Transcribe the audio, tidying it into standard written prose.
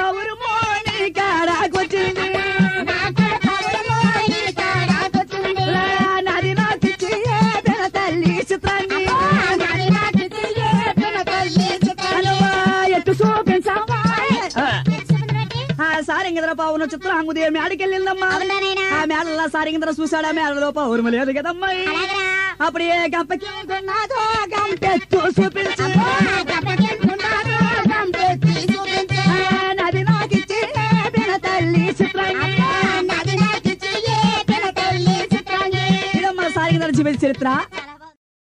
పౌరమో నీ కాడాకొచ్చింది నది నాకిచ్చి పెన తల్లి చిత్రాన్ని ఎట్టు చూపించావా సారింగద్ర పౌర్ణ చిత్రం అంగుదే మేడకెళ్ళిందమ్మా ఆ మేడల్లో సారింగద్ర చూశాడా మేడలో పౌర్మ లేదు కదమ్మా అప్పుడు ఏ గంపకి గంపెత్తు చూపించు నది నాకిచ్చి పెన తల్లి చిత్రాన్ని ఇదమ్మా సారింగద్ర జీవిత చరిత్ర